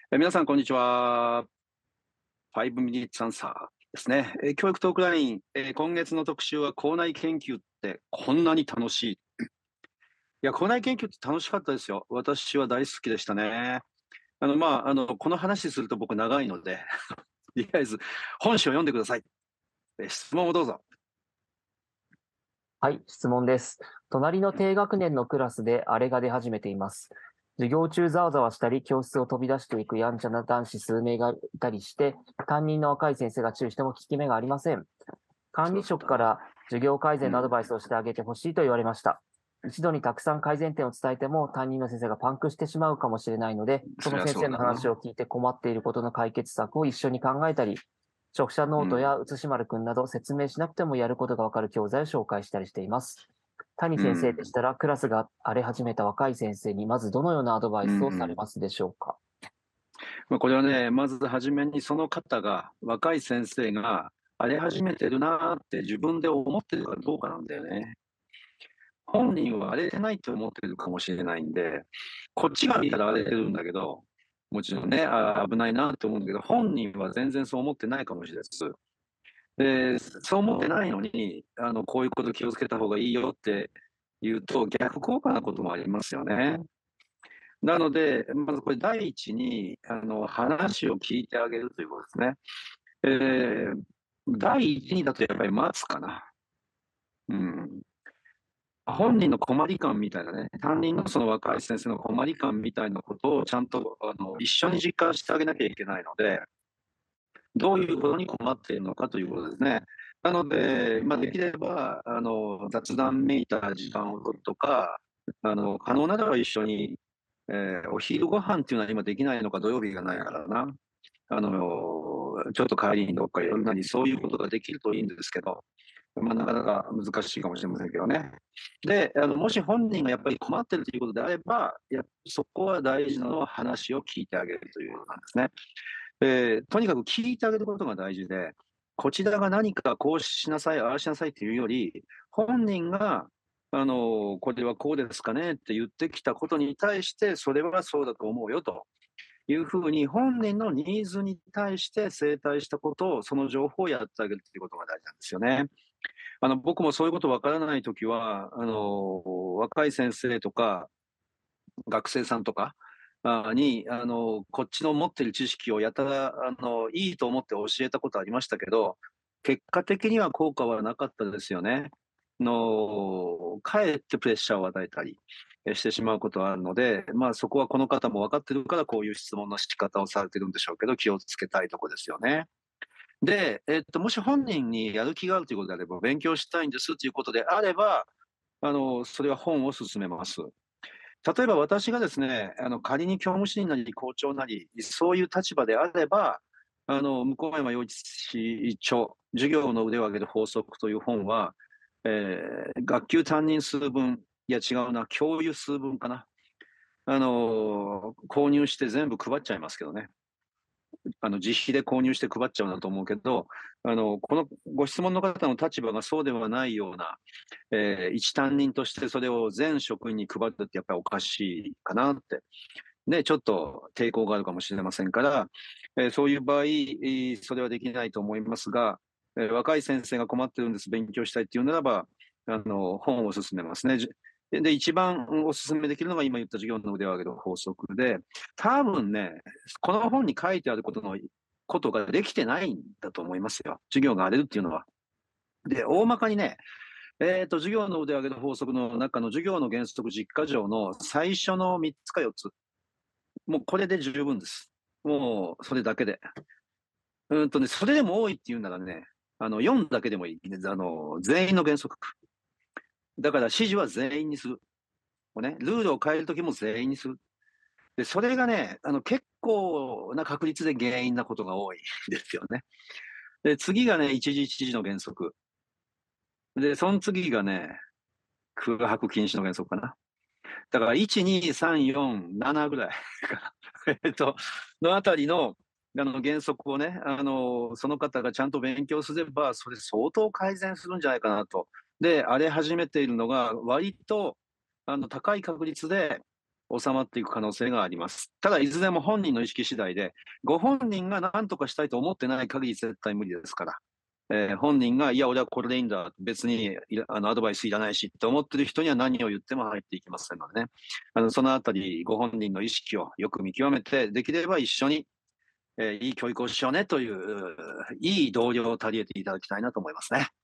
皆さん、こんにちは。5 minutes answer ですね。教育トークライン、今月の特集は校内研究ってこんなに楽しい。いや、校内研究って楽しかったですよ。私は大好きでしたね。この話すると僕長いので、とりあえず本誌を読んでください。質問をどうぞ。 はい、質問です。隣の低学年のクラスであれが出始めています。授業中ざわざわしたり、教室を飛び出していくやんちゃな男子数名がいたりして、担任の若い先生が注意しても効き目がありません。管理そうだな。 職から授業改うん。 善のアドバイスをしてあげてほしいと言われました。一度にたくさん改善点を伝えても担任の先生がパンクしてしまうかもしれないので、そそりゃの先生のそうだな。 話を聞いて困っていることの解決策を一緒に考えたり、直射ノートうん。 や写し丸くんなど説明しなくてもやることがわかる教材を紹介したりしています。谷先生うん。 でしたら、クラスが荒れ始めた若い先生にまずどのようなアドバイうスをされん。 ますでしょうか？ これはね、まず初めにその方が、若い先生が荒れ始めてるなーって自分で思ってるかどうかなんだよね。本人は荒れてないと思ってるかもしれないんで、こっちが見たら荒れてるんだけど、もちろんね、危ないなと思うんだけど、本人は全然そう思ってないかもしれないです。で、そう思ってないのに、こういうこと気をつけた方がいいよって言うと、逆効果なこともありますよね。なので、まずこれ第一に、話を聞いてあげるということですね。第一にだとやっぱり待つかな。うん。本人の困り感みたいなね、担任のその若い先生の困り感みたいなことをちゃんと一緒に実感してあげなきゃいけないので、どういうことに困っているのかということですね。なので、できれば雑談めいた時間を取るとか、可能ならば一緒に、お昼ご飯っていうのは今できないのか、土曜日がないからな。ちょっと帰りにどっかいろんなにそういうことができるといいんですけど、なかなか難しいかもしれませんけどね。で、もし本人がやっぱり困ってるということであれば、そこは大事なのは話を聞いてあげるということなんですね。とにかく聞いてあげることが大事で、こちらが何かこうしなさい、ああしなさいっていうより、本人が、これはこうですかねって言ってきたことに対して、それはそうだと思うよというふうに、本人のニーズに対して正対したことを、その情報をやってあげるということが大事なんですよね。僕もそういうことわからないときは、若い先生とか、学生さんとかに、こっちの持ってる知識をやたら、いいと思って教えたことありましたけど、結果的には効果はなかったですよね。かえってプレッシャーを与えたりしてしまうことはあるので、そこはこの方も分かってるから、こういう質問の仕方をされてるんでしょうけど、気をつけたいとこですよね。で、もし本人にやる気があるということであれば、勉強したいんですということであれば、それは本を勧めます。例えば私がですね、仮に教務主任なり校長なり、そういう立場であれば、向山洋一著、授業の腕を上げる法則という本は、学級担任数分、いや違うな、教諭数分かな。購入して全部配っちゃいますけどね。自費で購入して配っちゃうんだと思うけど、このご質問の方の立場がそうではないような、一担任としてそれを全職員に配るってやっぱりおかしいかなって。で、ちょっと抵抗があるかもしれませんから、そういう場合、それはできないと思いますが、若い先生が困ってるんです、勉強したいっていうならば、本を勧めますね。で、一番お勧めできるのが今言った授業の腕を上げる法則で、多分ね、この本に書いてあることができてないんだと思いますよ。授業が荒れるっていうのは。で、大まかにね、授業の腕を上げる法則の中の授業の原則10箇条の最初の3つか4つ。もうこれで十分です。もうそれだけで。それでも多いっていうならね、4だけでもいい。全員の原則。だから指示は全員にする。もうね、ルールを変えるときも全員にする。で、それがね、結構な確率で原因なことが多いですよね。で、次がね、一時一時の原則。で、その次がね、空白禁止の原則かな。だから、1、2、3、4、7ぐらいかな。のあたりの、原則をね、その方がちゃんと勉強すれば、それ相当改善するんじゃないかなと。で、荒れ始めているのが、割と、高い確率で、 収まっていく可能性があります。ただ、いずれも本人の意識次第で、ご本人が何とかしたいと思ってない限り絶対無理ですから。本人が、いや、俺はこれでいいんだ、別にアドバイスいらないしって思ってる人には何を言っても入っていきませんのでね。そのあたり、ご本人の意識をよく見極めて、できれば一緒に、いい教育をしようねという、いい同僚を足りえていただきたいなと思いますね。